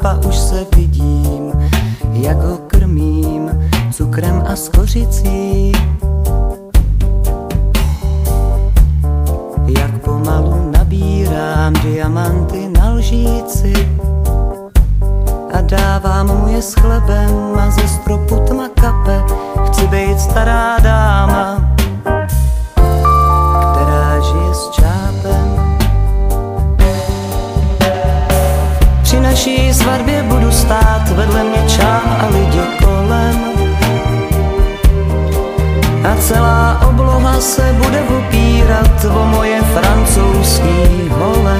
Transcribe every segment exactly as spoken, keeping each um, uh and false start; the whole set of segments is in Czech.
čápa, už se vidím, jak ho krmím cukrem a skořicí. Jak pomalu nabírám diamanty na lžíci a dávám mu je s chlebem a ze stropu tma kape. Chci být stará dáma, která žije s čápem. Při naší svatbě budu stát, vedle mě čáp a lidi kolem. A celá obloha se bude opírat o moje francouzský hole.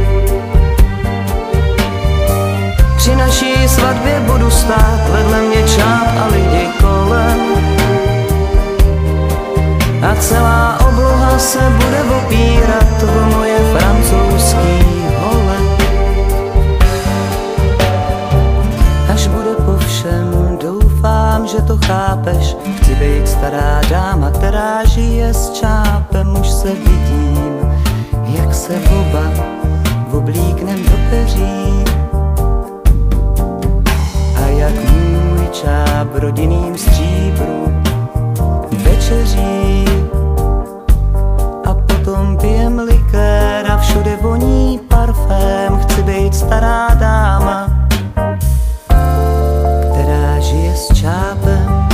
Při naší svatbě budu stát, vedle mě čáp a lidi kolem. A celá obloha se bude opírat o moje francouzský hole. Až bude po všem, doufám, že to chápeš. Chci být stará dáma, která žije s čápem. Už se vidím, jak se oba oblíknem do peří a jak můj čáp v rodinným stříbru večeří. A potom pijem likér a všude voní parfém. Chci být stará dáma, která žije s čápem.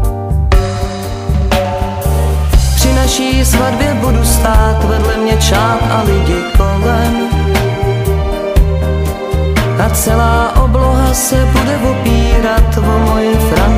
Při naší svatbě budu stát, vedle mě čáp a lidi kolem. A celá obloha se bude opírat o moje francouzské